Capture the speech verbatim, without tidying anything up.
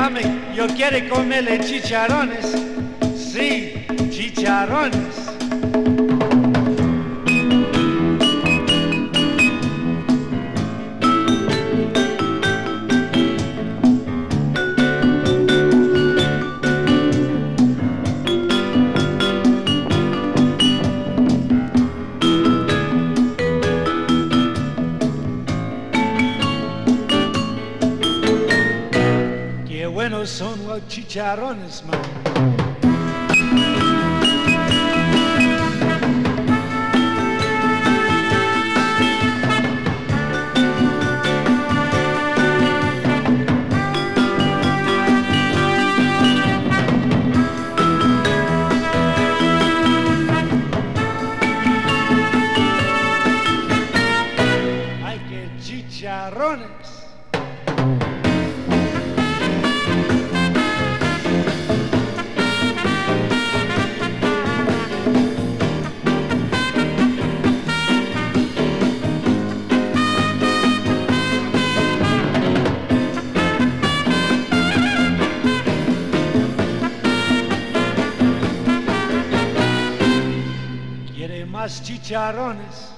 mami, yo quiero comerle chicharrones. Sí, chicharrones. Qué buenos son los chicharrones, mami. Ay, qué chicharrones. ¿Quiere más chicharrones?